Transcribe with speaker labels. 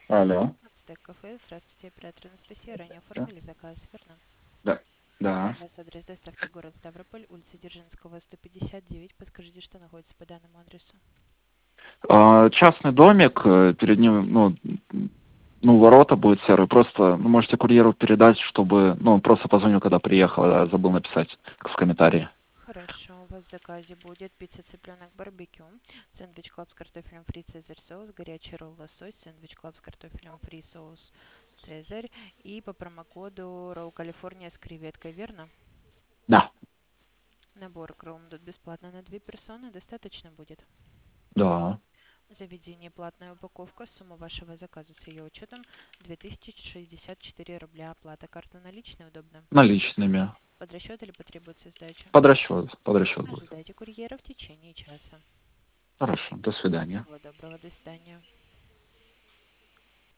Speaker 1: Алло.
Speaker 2: Ацтек кафе. Здравствуйте, оператор Анастасия. Ранее
Speaker 1: Да,
Speaker 2: оформили заказ, верно?
Speaker 1: да, да.
Speaker 2: У вас адрес доставки город Ставрополь, улица Дзержинского, 159. Подскажите, что находится по данному адресу.
Speaker 1: Частный домик, перед ним, ворота будут серые. Просто, можете курьеру передать, чтобы, он просто позвонил, когда приехал, а забыл написать в комментарии.
Speaker 2: Хорошо, у вас в заказе будет пицца цыпленок барбекю, сэндвич клаб с картофелем фри цезарь соус, горячий ролл лосось, сэндвич клаб с картофелем фри соус цезарь и по промокоду ролл Калифорния с креветкой, верно?
Speaker 1: Да,
Speaker 2: Набор Кромдут бесплатно на 2 персоны, достаточно будет.
Speaker 1: да,
Speaker 2: Заведение платная упаковка, сумма вашего заказа с ее учетом 2064 рубля, оплата карта наличная удобно.
Speaker 1: наличными.
Speaker 2: Под расчет или потребуется сдача?
Speaker 1: Под расчет будет.
Speaker 2: Ожидайте курьера в течение часа.
Speaker 1: Хорошо, до свидания.
Speaker 2: Всего доброго, до свидания.